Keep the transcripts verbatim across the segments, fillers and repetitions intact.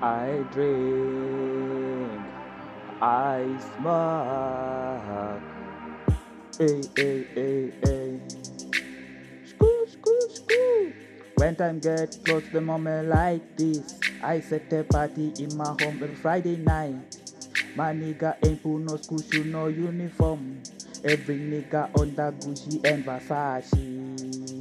I drink, I smoke. Hey, hey, hey, hey. Screw, screw, screw. When time get close, the moment like this, I set a party in my home every Friday night. My nigga ain't put no school shoe, no uniform. Every nigga on the Gucci and Versace.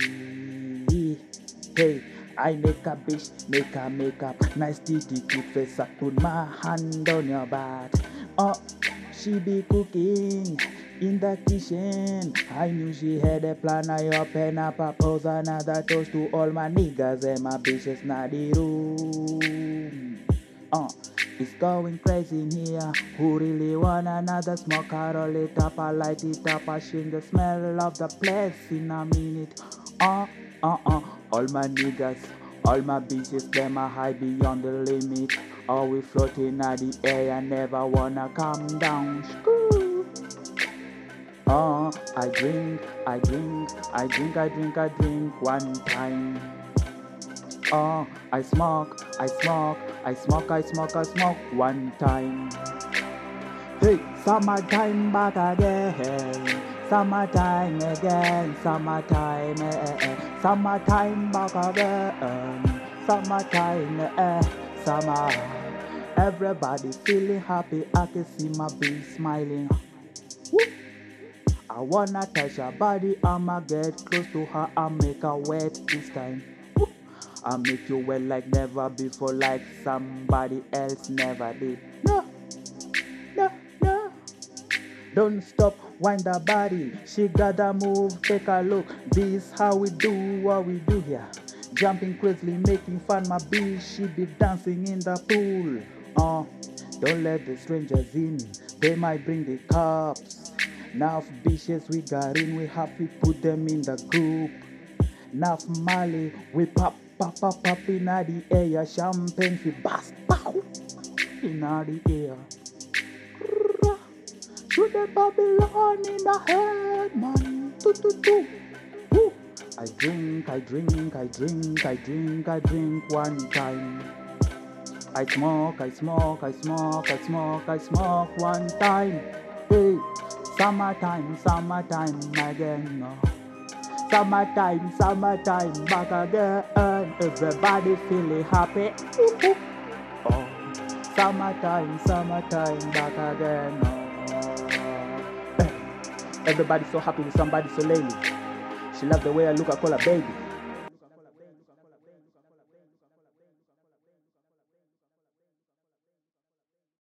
Hey, I make a bitch, make a makeup, nice titty, cute face up, put my hand on your butt. Oh, she be cooking in the kitchen. I knew she had a plan. I open up, propose another toast to all my niggas and my bitches in the room. Uh, it's going crazy in here. Who really want another smoke? I roll it up, I light it up, I change the smell of the place in a minute. Uh, uh, uh. All my niggas, all my bitches, them are high beyond the limit. All we floating at the air, I never wanna come down. Screw. Uh, I drink, I drink, I drink, I drink, I drink one time. Oh, I smoke, I smoke, I smoke, I smoke, I smoke one time. Hey, summertime back again, summertime again, summertime, eh, eh, summertime back again, summertime, eh, eh, summer. Everybody feeling happy, I can see my bee smiling. Woo. I wanna touch her body, I'ma get close to her, I'll make her wet this time. I'll make you wet like never before, like somebody else never did. No, no, no. Don't stop, wind the body. She gotta move, take a look. This how we do what we do here. Jumping crazily, making fun. My bitch, she be dancing in the pool. Uh, don't let the strangers in. They might bring the cops. Now bitches we got in, we have to put them in the group. Now Mali, we pop. Pop, pop, pop in the air, champagne fi bust, pow, in the air. Shoot the Babylon in the head, man. Toot, toot, toot. Woo. I drink, I drink, I drink, I drink, I drink one time. I smoke, I smoke, I smoke, I smoke, I smoke one time. Hey, summertime, summertime again. No. Summertime, summertime, back again. Everybody feeling happy. Oh, summertime, summertime, back again. Oh. Everybody so happy with somebody so lately. She love the way I look, I call her baby.